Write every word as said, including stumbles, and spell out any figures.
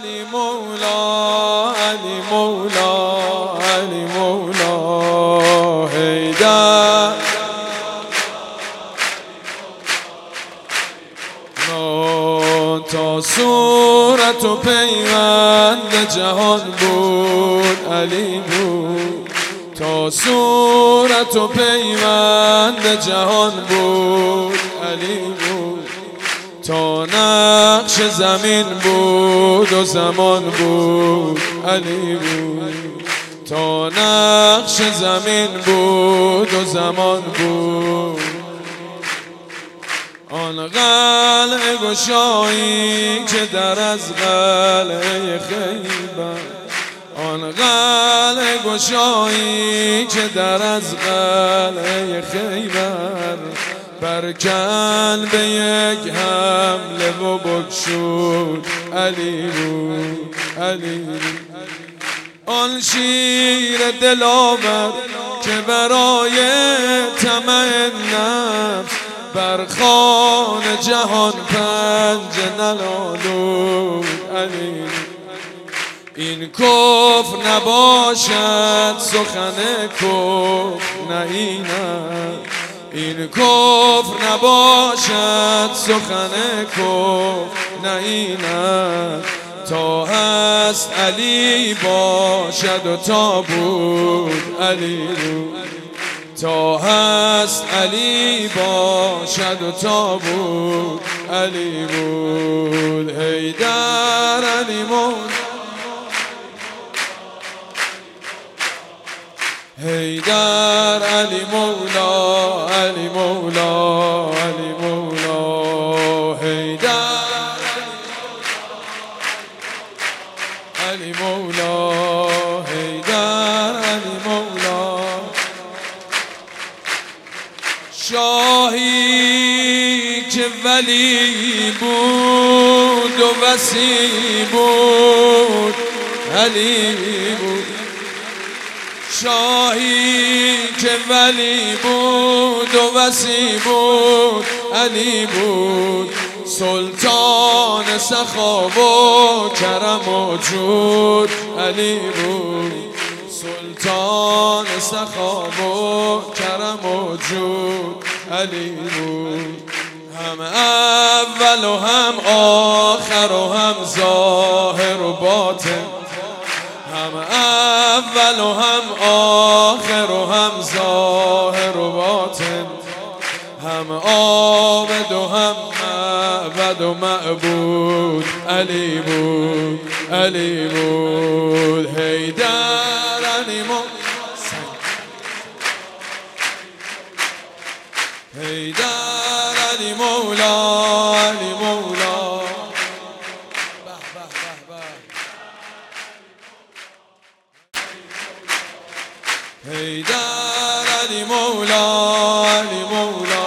علی مولا علی مولا علی مولا حیدر تا صورت و پیوند جهان بود علی بود تا صورت و پیوند جهان بود علی بود تا نقش زمین بود و زمان بود علی بود تا نقش زمین بود و زمان بود آن قلعه گشایی که در از قلعه خیبر آن قلعه گشایی که در از قلعه خیبر برکن به یک حمله و بگشود علی بود علی بود آن شیر دلاور که برای طمع نفس بر خوان جهان پنجه نلالود علی این کفر نباشد سخن کفر نه اینم این کفر نباشد سخن کفر نه اینم تا هست علی باشد و تا بود علی بود تا هست علی باشد و تا بود علی بود حیدر علی مولا حیدر علی مولا علی مولا علی مولا حیدر علی مولا حیدر علی مولا شاهی که ولی بود و وصی بود علی بود شاهی که ولی بود و وصی بود علی بود سلطان سخا و کرم و جود علی بود سلطان سخا و کرم و جود علی بود هم اول و هم آخر و هم ظاهر و باطن هم اول و هم آخر و هم ظاهر و باطن هم عابد و هم معبد و معبود علی بود علی بود حیدر علی مولا حیدر علی مولا علی مولا حیدر علی مولا علی مولا